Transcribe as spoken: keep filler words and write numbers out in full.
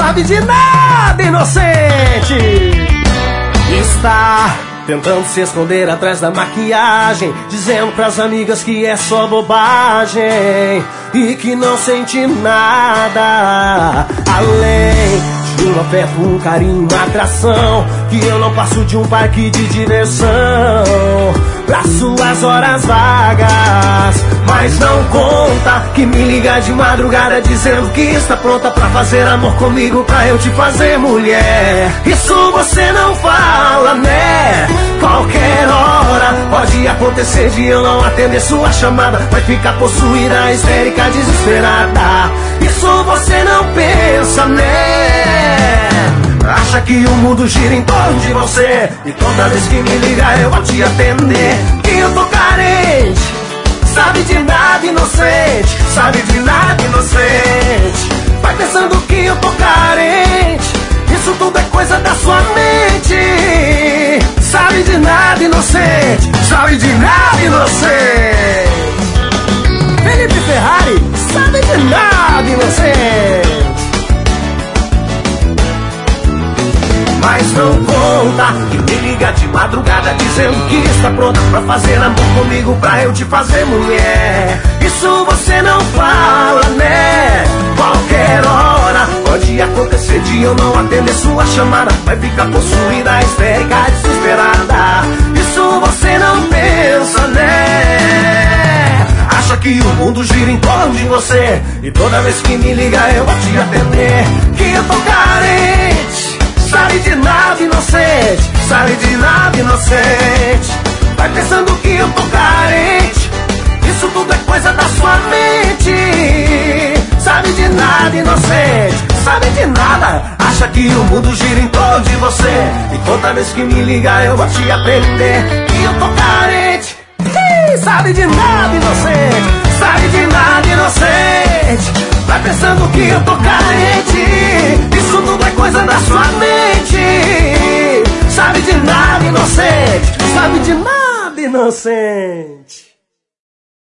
sabe de nada, inocente. Está tentando se esconder atrás da maquiagem, dizendo pras amigas que é só bobagem e que não sente nada. Além de um afeto, um carinho, uma atração, que eu não passo de um parque de diversão pra suas horas vagas. Mas não conta que me liga de madrugada dizendo que está pronta pra fazer amor comigo, pra eu te fazer mulher. Isso você não fala, né? Qualquer hora pode acontecer de eu não atender sua chamada, vai ficar possuída, histérica, desesperada. Isso você não pensa, né? Acha que o mundo gira em torno de você e toda vez que me liga eu vou te atender. Que eu tô carente, sabe de nada, inocente, sabe de nada, inocente. Vai pensando que eu tô carente, isso tudo é coisa da sua mente. Sabe de nada, inocente, sabe de nada, inocente. Felipe Ferrari, sabe de nada, inocente. Mas não conta que me liga de madrugada dizendo que está pronta pra fazer amor comigo, pra eu te fazer mulher. Isso você não fala, né? Qualquer hora pode acontecer de eu não atender sua chamada, vai ficar possuída, histérica, desesperada. Isso você não pensa, né? Acha que o mundo gira em torno de você e toda vez que me liga eu vou te atender. Que eu tô carente, sabe de nada, inocente, sabe de nada, inocente. Vai pensando que eu tô carente, isso tudo é coisa da sua mente. Sabe de nada, inocente, sabe de nada. Acha que o mundo gira em torno de você e toda vez que me liga eu vou te atender. Que eu tô carente, sabe de nada, inocente, sabe de nada, inocente. Vai pensando que eu tô carente, isso tudo é coisa da sua mente. Sabe de nada, inocente, sabe de nada, inocente.